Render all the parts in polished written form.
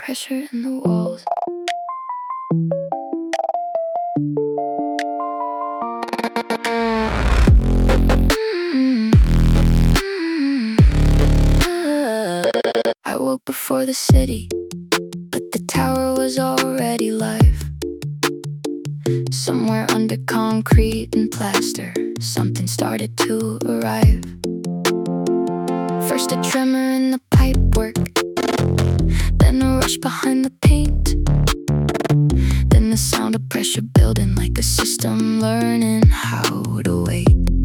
Pressure in the walls. I woke before the city, but the tower was already live. Somewhere under concrete and plaster, something started to arrive. First a tremor in the pipework, then a rush behind the paint, then the sound of pressure building like a system learning how to wait.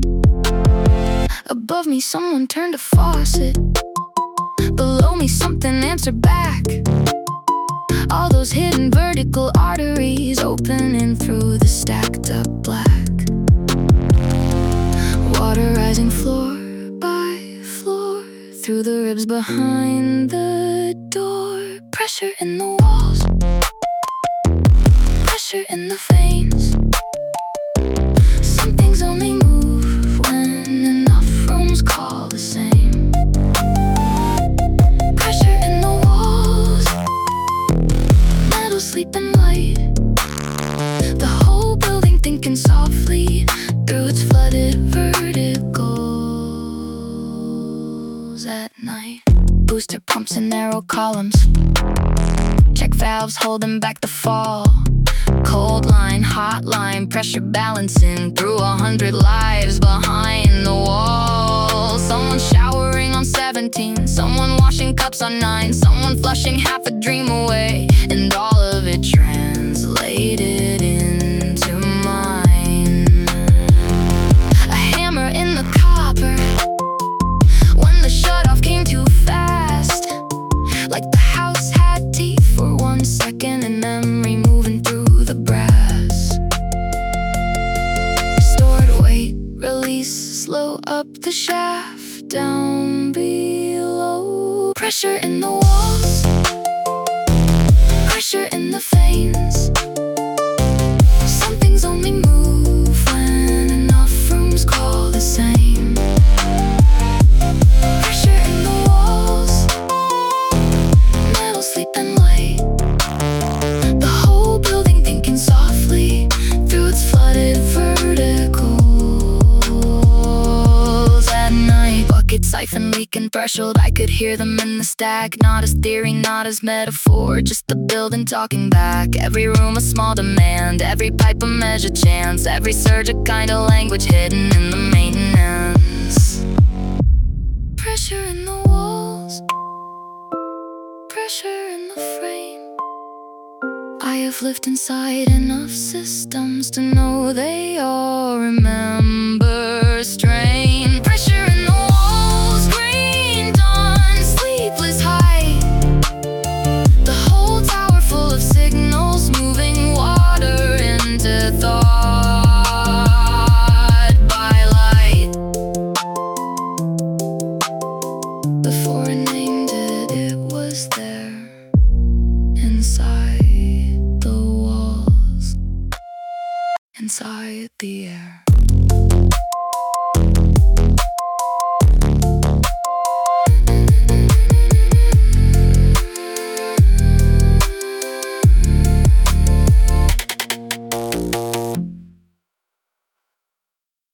Above me someone turned a faucet, below me something answered back. All those hidden vertical arteries opening through the stacked up black. Water rising floor by floor through the ribs behind the door. Pressure in the walls, pressure in the veins. Some things only move when enough rooms call the same. Pressure in the walls, metal sleeping light, the whole building thinking softly through its flooded verticals. At night, booster pumps in narrow columns, check valves holding back the fall. Cold line, hot line, pressure balancing through 100 lives behind the wall. Someone showering on 17, someone washing cups on 9, someone flushing half a dream away, and all of it translated into mine. A hammer in the copper when the shutoff came too fast, like the house had teeth for 1 second and memory moving through the brass. Stored weight, release, slow up the shaft down below. Pressure in the walls, pressure in the veins. Some things only move when enough rooms call the same. Pressure in the walls, metal sleeping light, the whole building thinking softly through its flooded verticals. At night, bucket siphon leaking threshold, I could hear them in the stack. Not as theory, not as metaphor, just the building talking back. Every room a small demand, every pipe a measured chance, every surge a kind of language hidden in the maintenance. Pressure in the walls, pressure in the frame. I have lived inside enough systems to know they all remember